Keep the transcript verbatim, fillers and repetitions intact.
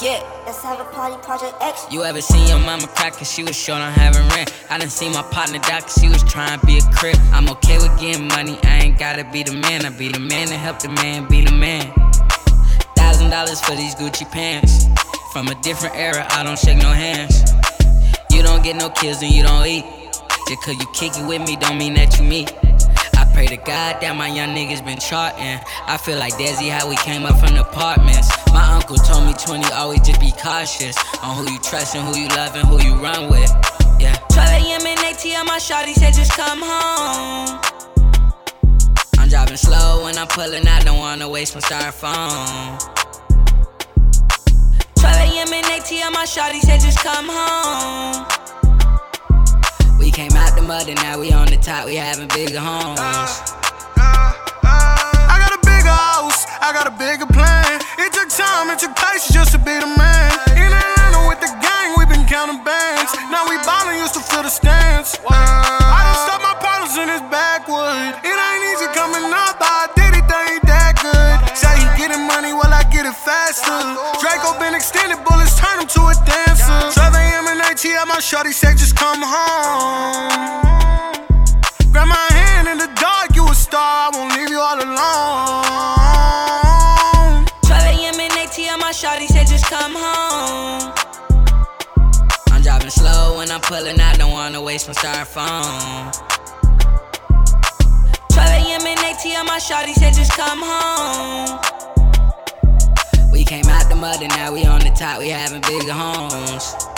Yeah, let's have a party, Project X. You ever seen your mama cry cause she was short on having rent? I done seen my partner die cause she was trying to be a crip. I'm okay with getting money, I ain't gotta be the man. I be the man to help the man be the man. Thousand dollars for these Gucci pants. From a different era, I don't shake no hands. You don't get no kills and you don't eat. Just cause you kick it with me don't mean that you me. I pray to God that my young niggas been charting. I feel like Desi how we came up from the apartments. My uncle told me twenty, always just be cautious on who you trust and who you love and who you run with. Yeah. twelve A M and A T M, my shawty said just come home. I'm driving slow when I'm pulling out, don't wanna waste my styrofoam. twelve A M and A T M, my shawty said just come home. We came out the mud and now we on the top, we having bigger homes. Uh, uh, uh, I got a bigger house, I got a bigger plan. It took time, it took patience just to be the man. In Atlanta with the gang, we been counting bands. Now we ballin', used to fill the stands. Uh, I done stuck my partners in this backwood. It ain't easy coming up, but I did it, they ain't that good. Say he getting money while I get it faster. Draco been extended, bullets turn him to a dancer. twelve A M and A T M, my shorty said just come home. Grab my hand in the dark, you a star, I won't leave you all alone. twelve A M and A T M, my shawty said just come home. I'm driving slow when I'm pulling out, don't wanna waste my styrofoam. twelve A M and A T M, my shawty said just come home. We came out the mud and now we on the top, we having bigger homes.